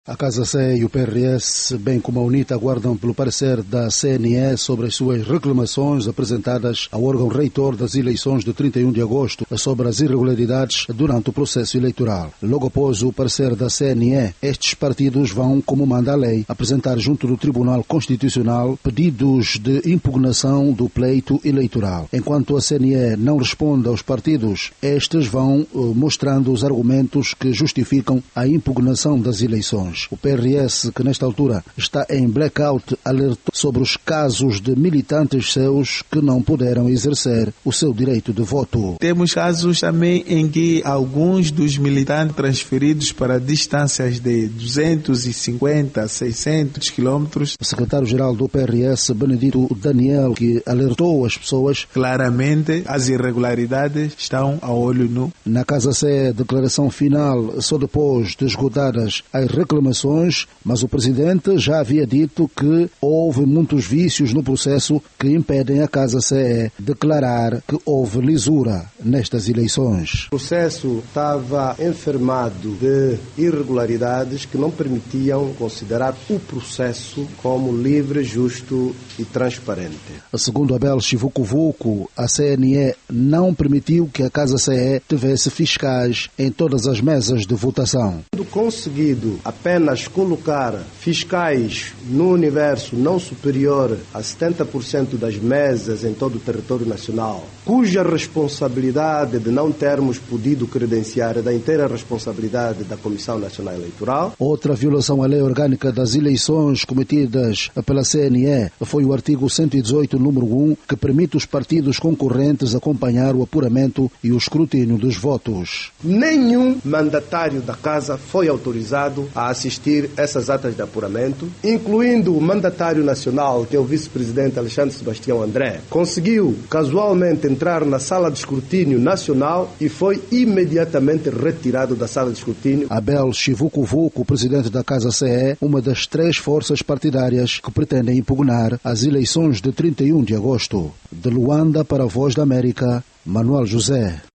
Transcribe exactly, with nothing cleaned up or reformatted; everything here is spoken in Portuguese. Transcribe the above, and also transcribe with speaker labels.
Speaker 1: A Casa C e o P R S, bem como a UNITA, aguardam pelo parecer da C N E sobre as suas reclamações apresentadas ao órgão reitor das eleições de trinta e um de agosto sobre as irregularidades durante o processo eleitoral. Logo após o parecer da C N E, estes partidos vão, como manda a lei, apresentar junto do Tribunal Constitucional pedidos de impugnação do pleito eleitoral. Enquanto a C N E não responde aos partidos, estes vão uh, mostrando os argumentos que justificam a impugnação das eleições. O P R S, que nesta altura está em blackout, alertou sobre os casos de militantes seus que não puderam exercer o seu direito de voto.
Speaker 2: Temos casos também em que alguns dos militantes transferidos para distâncias de duzentos e cinquenta, seiscentos quilômetros.
Speaker 1: O secretário-geral do P R S, Benedito Daniel, que alertou as pessoas.
Speaker 2: Claramente, as irregularidades estão a olho nu.
Speaker 1: Na Casa C, declaração final só depois de esgotadas as reclamações, mas o presidente já havia dito que houve muitos vícios no processo que impedem a Casa C declarar que houve lisura nestas eleições.
Speaker 3: O processo estava enfermado de irregularidades que não permitiam considerar o processo como livre, justo e transparente.
Speaker 1: Segundo Abel Chivucovuco, a C N E não permitiu que a Casa C tivesse fiscais em todas as mesas de votação.
Speaker 3: Tendo conseguido apenas colocar fiscais no universo não superior a setenta por cento das mesas em todo o território nacional, cuja responsabilidade de não termos podido credenciar é da inteira responsabilidade da Comissão Nacional Eleitoral.
Speaker 1: Outra violação à lei orgânica das eleições cometidas pela C N E foi o artigo cento e dezoito, número um, que permite os partidos concorrentes acompanhar o apuramento e o escrutínio dos votos.
Speaker 3: Nenhum mandatário da Casa foi autorizado a assistir essas atas de apuramento, incluindo o mandatário nacional, que é o vice-presidente Alexandre Sebastião André. Conseguiu casualmente entrar na sala de escrutínio nacional e foi imediatamente retirado da sala de escrutínio.
Speaker 1: Abel Chivucovuco, presidente da Casa C E, uma das três forças partidárias que pretendem impugnar as eleições de trinta e um de agosto. De Luanda para a Voz da América, Manuel José.